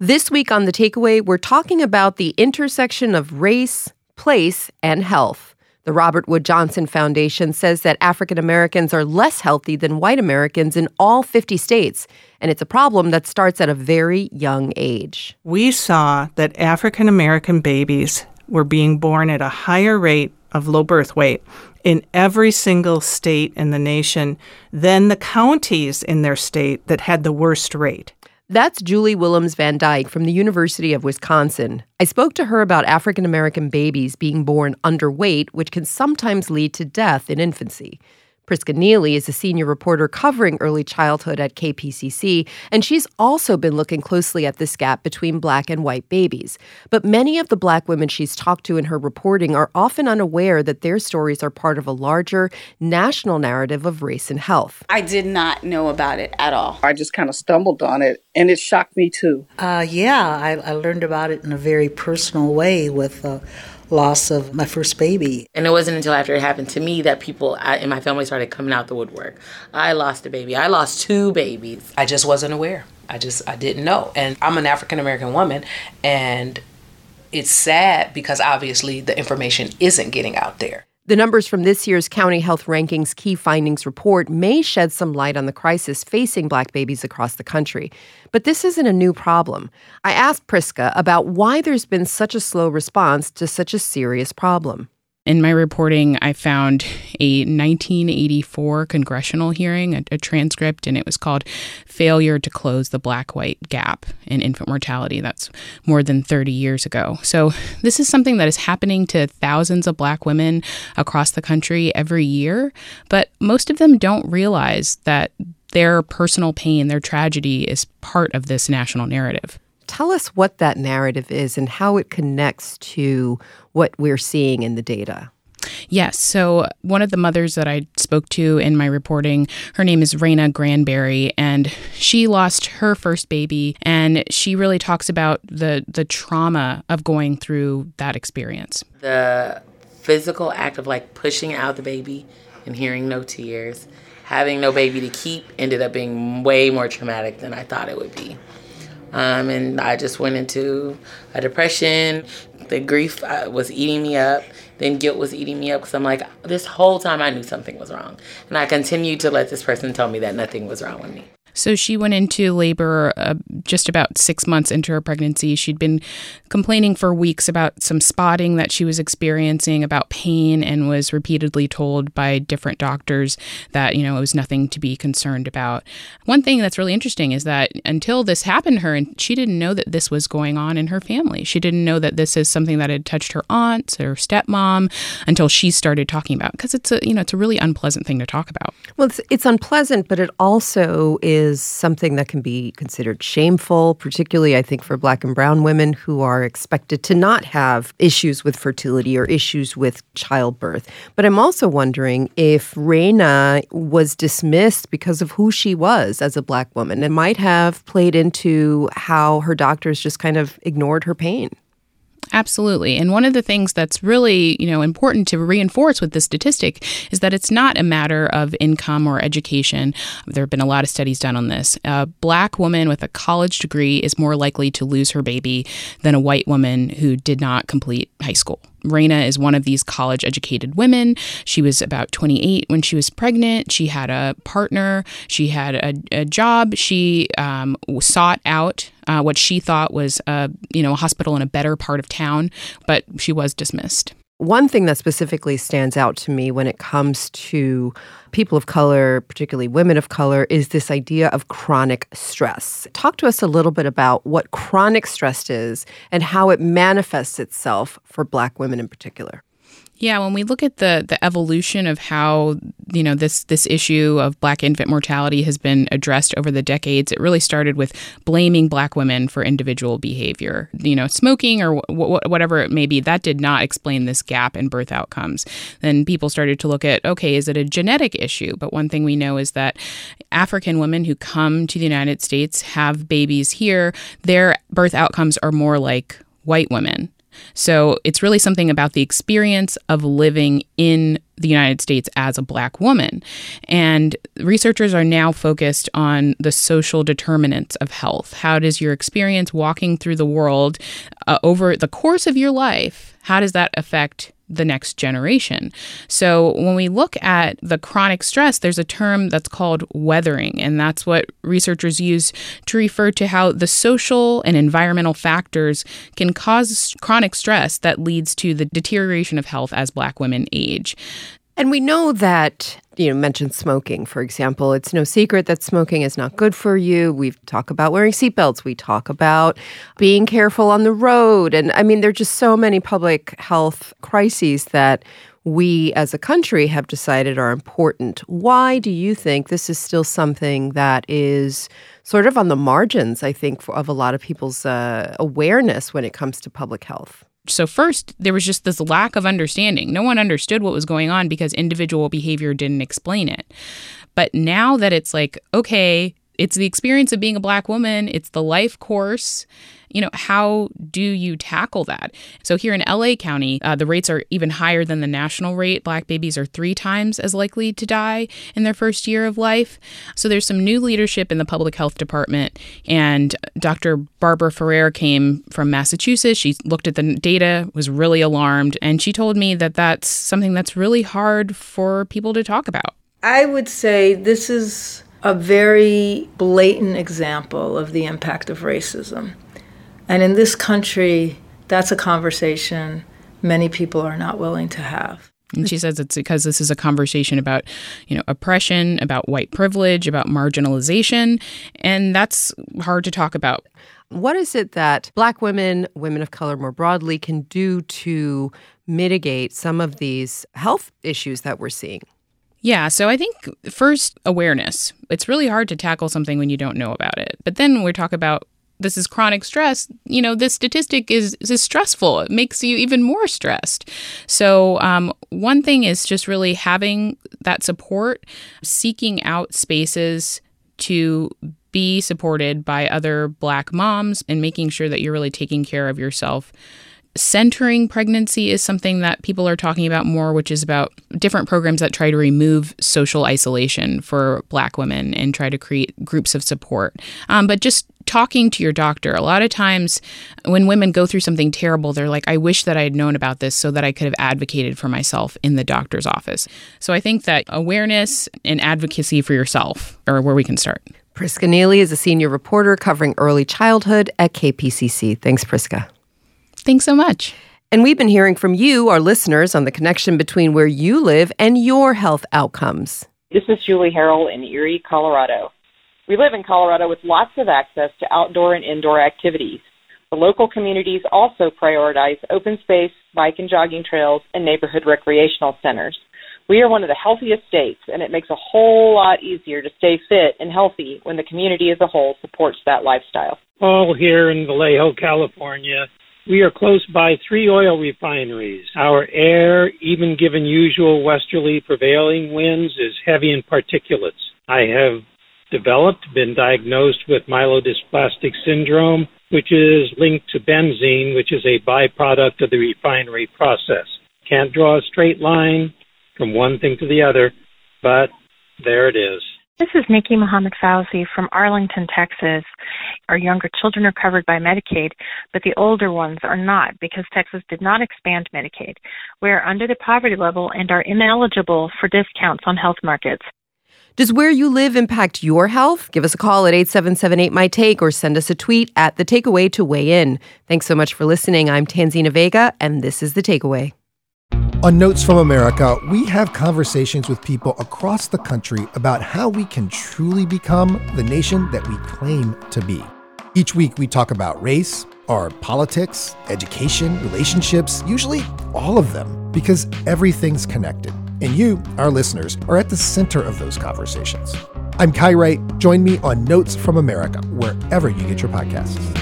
This week on The Takeaway, we're talking about the intersection of race, place, and health. The Robert Wood Johnson Foundation says that African Americans are less healthy than white Americans in all 50 states, and it's a problem that starts at a very young age. We saw that African American babies were being born at a higher rate of low birth weight in every single state in the nation than the counties in their state that had the worst rate. That's Julie Willems Van Dyke from the University of Wisconsin. I spoke to her about African American babies being born underweight, which can sometimes lead to death in infancy. Priska Neely is a senior reporter covering early childhood at KPCC, and she's also been looking closely at this gap between black and white babies. But many of the black women she's talked to in her reporting are often unaware that their stories are part of a larger national narrative of race and health. I did not know about it at all. I just kind of stumbled on it, and it shocked me too. I learned about it in a very personal way with loss of my first baby. And it wasn't until after it happened to me that people in my family started coming out the woodwork. I lost a baby. I lost 2 babies. I just wasn't aware. I didn't know. And I'm an African-American woman, and it's sad because obviously the information isn't getting out there. The numbers from this year's County Health Rankings Key Findings Report may shed some light on the crisis facing black babies across the country. But this isn't a new problem. I asked Priska about why there's been such a slow response to such a serious problem. In my reporting, I found a 1984 congressional hearing, a transcript, and it was called Failure to Close the Black-White Gap in Infant Mortality. That's more than 30 years ago. So this is something that is happening to thousands of black women across the country every year, but most of them don't realize that their personal pain, their tragedy is part of this national narrative. Tell us what that narrative is and how it connects to what we're seeing in the data. Yes. So one of the mothers that I spoke to in my reporting, her name is Raina Granberry, and she lost her first baby. And she really talks about the trauma of going through that experience. The physical act of pushing out the baby and hearing no tears, having no baby to keep, ended up being way more traumatic than I thought it would be. And I just went into a depression. The grief was eating me up. Then guilt was eating me up because I'm like, this whole time I knew something was wrong. And I continued to let this person tell me that nothing was wrong with me. So she went into labor just about 6 months into her pregnancy. She'd been complaining for weeks about some spotting that she was experiencing, about pain, and was repeatedly told by different doctors that, it was nothing to be concerned about. One thing that's really interesting is that until this happened to her, and she didn't know that this was going on in her family. She didn't know that this is something that had touched her aunt or stepmom until she started talking about it, because it's a really unpleasant thing to talk about. Well, it's unpleasant, but it also is something that can be considered shameful, particularly, I think, for black and brown women who are expected to not have issues with fertility or issues with childbirth. But I'm also wondering if Raina was dismissed because of who she was as a black woman. It might have played into how her doctors just kind of ignored her pain. Absolutely. And one of the things that's really, important to reinforce with this statistic is that it's not a matter of income or education. There have been a lot of studies done on this. A black woman with a college degree is more likely to lose her baby than a white woman who did not complete high school. Raina is one of these college-educated women. She was about 28 when she was pregnant. She had a partner. She had a job. She sought out what she thought was a hospital in a better part of town, but she was dismissed. One thing that specifically stands out to me when it comes to people of color, particularly women of color, is this idea of chronic stress. Talk to us a little bit about what chronic stress is and how it manifests itself for black women in particular. Yeah, when we look at the evolution of how, this issue of black infant mortality has been addressed over the decades, it really started with blaming black women for individual behavior. Smoking or whatever it may be, that did not explain this gap in birth outcomes. Then people started to look at, okay, is it a genetic issue? But one thing we know is that African women who come to the United States, have babies here, their birth outcomes are more like white women. So it's really something about the experience of living in the United States as a Black woman. And researchers are now focused on the social determinants of health. How does your experience walking through the world over the course of your life, how does that affect the next generation? So when we look at the chronic stress, there's a term that's called weathering, and that's what researchers use to refer to how the social and environmental factors can cause chronic stress that leads to the deterioration of health as Black women age. And we know that, mentioned smoking, for example. It's no secret that smoking is not good for you. We talk about wearing seatbelts. We talk about being careful on the road. And there are just so many public health crises that we as a country have decided are important. Why do you think this is still something that is sort of on the margins, I think, of a lot of people's awareness when it comes to public health? So first, there was just this lack of understanding. No one understood what was going on because individual behavior didn't explain it. But now that it's like, okay, it's the experience of being a Black woman, it's the life course, how do you tackle that? So here in LA County, the rates are even higher than the national rate. Black babies are 3 times as likely to die in their first year of life. So there's some new leadership in the public health department. And Dr. Barbara Ferrer came from Massachusetts. She looked at the data, was really alarmed. And she told me that that's something that's really hard for people to talk about. I would say this is a very blatant example of the impact of racism. And in this country, that's a conversation many people are not willing to have. And she says it's because this is a conversation about, oppression, about white privilege, about marginalization, and that's hard to talk about. What is it that Black women, women of color more broadly, can do to mitigate some of these health issues that we're seeing? Yeah, so I think first, awareness. It's really hard to tackle something when you don't know about it. But then when we talk about this is chronic stress, this statistic is stressful. It makes you even more stressed. So one thing is just really having that support, seeking out spaces to be supported by other Black moms and making sure that you're really taking care of yourself. Centering pregnancy is something that people are talking about more, which is about different programs that try to remove social isolation for Black women and try to create groups of support. But just talking to your doctor. A lot of times when women go through something terrible, they're like, I wish that I had known about this so that I could have advocated for myself in the doctor's office. So I think that awareness and advocacy for yourself are where we can start. Priska Neely is a senior reporter covering early childhood at KPCC. Thanks, Priska. Thanks so much. And we've been hearing from you, our listeners, on the connection between where you live and your health outcomes. This is Julie Harrell in Erie, Colorado. We live in Colorado with lots of access to outdoor and indoor activities. The local communities also prioritize open space, bike and jogging trails, and neighborhood recreational centers. We are one of the healthiest states, and it makes a whole lot easier to stay fit and healthy when the community as a whole supports that lifestyle. Paul here in Vallejo, California. We are close by 3 oil refineries. Our air, even given usual westerly prevailing winds, is heavy in particulates. I have been diagnosed with myelodysplastic syndrome, which is linked to benzene, which is a byproduct of the refinery process. Can't draw a straight line from one thing to the other, but there it is. This is Nikki Muhammad Fauzi from Arlington, Texas. Our younger children are covered by Medicaid, but the older ones are not because Texas did not expand Medicaid. We are under the poverty level and are ineligible for discounts on health markets. Does where you live impact your health? Give us a call at 877-8MY-TAKE or send us a tweet at The Takeaway to weigh in. Thanks so much for listening. I'm Tanzina Vega, and this is The Takeaway. On Notes from America, we have conversations with people across the country about how we can truly become the nation that we claim to be. Each week, we talk about race, our politics, education, relationships, usually all of them, because everything's connected. And you, our listeners, are at the center of those conversations. I'm Kai Wright. Join me on Notes from America, wherever you get your podcasts.